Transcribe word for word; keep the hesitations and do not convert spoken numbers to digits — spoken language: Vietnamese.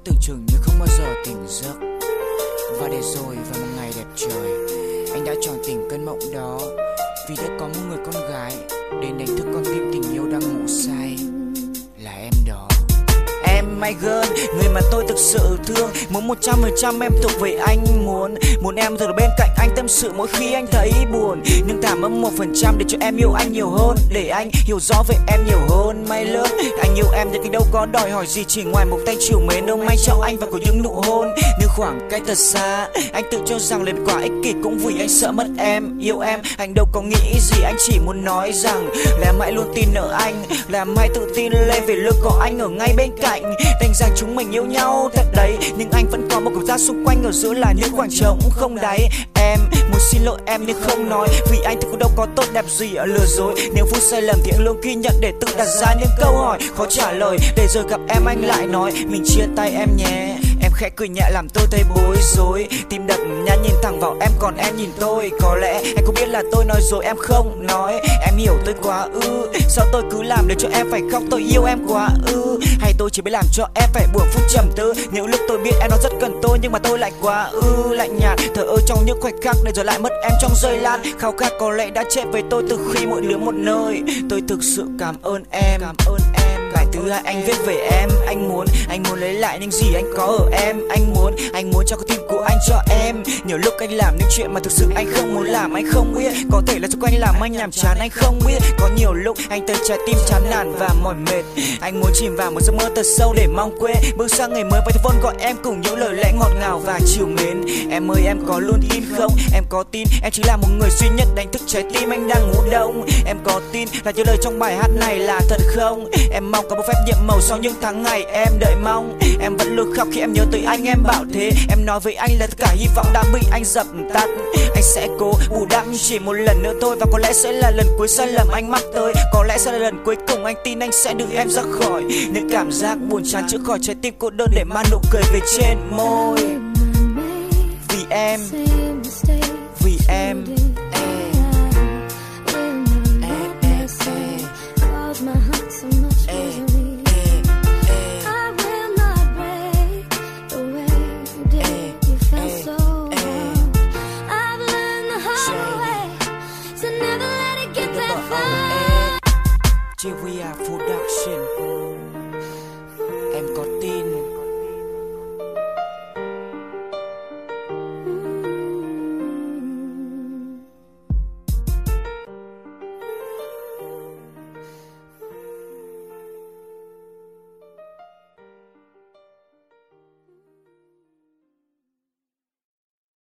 tưởng chừng như không bao giờ tỉnh giấc. Và để rồi vào một ngày đẹp trời, anh đã tròn tỉnh cơn mộng đó, vì đã có một người con gái đến đánh thức con tim tình yêu đang ngủ say. Là em đó, em my girl, người mà tôi thực sự thương. Muốn một trăm phần trăm em thuộc về anh. Muốn Muốn em thường ở bên cạnh anh tâm sự mỗi khi anh thấy buồn. Nhưng thả mất một phần trăm để cho em yêu anh nhiều hơn, để anh hiểu rõ về em nhiều hơn. My love, anh yêu em nhưng đâu có đòi hỏi gì, chỉ ngoài một tay chiều mến đâu may cho anh và có những nụ hôn. Nhưng khoảng cách thật xa, anh tự cho rằng lên quả ích kỷ cũng vì anh sợ mất em. Yêu em, anh đâu có nghĩ gì, anh chỉ muốn nói rằng là em hãy luôn tin ở anh, là em hãy tự tin lên vì luôn có anh ở ngay bên cạnh. Đành rằng chúng mình yêu nhau thật đấy, nhưng anh vẫn có một cảm giác xung quanh ở giữa là những khoảng trống không đáy. Em muốn xin lỗi em nhưng không nói, vì anh thì cũng đâu có tốt đẹp gì ở lừa dối. Nếu phút sai lầm thì anh luôn ghi nhận để tự đặt ra những câu hỏi khó trả lời. Để rồi gặp em anh lại nói mình chia tay em nhé. Em khẽ cười nhẹ làm tôi thấy bối rối, tim đập nhanh nhìn thẳng vào em còn em nhìn tôi. Có lẽ anh cũng biết là tôi nói rồi em không nói. Em hiểu tôi quá ư, sao tôi cứ làm để cho em phải khóc, tôi yêu em quá ư. Hay tôi chỉ biết làm cho em phải buồn phút trầm tư. Những lúc tôi biết em nó rất cần tôi nhưng mà tôi lại quá ư lạnh nhạt, thở ơ trong những khoảnh khắc để rồi lại mất em trong giây lát. Khao khát có lẽ đã chết với tôi từ khi mỗi đứa một nơi. Tôi thực sự cảm ơn em, cảm ơn em. Bài thứ hai anh viết về em. Anh muốn, anh muốn lấy lại những gì anh có ở em. Anh muốn, anh muốn cho cái tim của anh cho em. Nhiều lúc anh làm những chuyện mà thực sự anh không muốn làm, anh không biết. Có thể là xung quanh làm anh nhàm chán, anh không biết. Có nhiều lúc anh thấy trái tim chán nản và mỏi mệt. Anh muốn chìm vào một giấc mơ thật sâu để mong quên. Bước sang ngày mới và thì vốn gọi em cùng những lời lẽ ngọt ngào và chiều mến. Em ơi em có luôn tin không? Em có tin em chỉ là một người duy nhất đánh thức trái tim anh đang ngủ đông. Em có tin là những lời trong bài hát này là thật không? Em mong có một phép nhiệm màu sau những tháng ngày em đợi mong. Em vẫn luôn khóc khi em nhớ tới anh, em bảo thế. Em nói với anh là tất cả hy vọng đã bị anh dập tắt. Anh sẽ cố bù đắp chỉ một lần nữa thôi, và có lẽ sẽ là lần cuối sai lầm anh mắc tới. Có lẽ sẽ là lần cuối cùng anh tin anh sẽ đưa em ra khỏi những cảm giác buồn chán, chữa khỏi trái tim cô đơn để mang nụ cười về trên môi. Vì em, vì em. Here we are for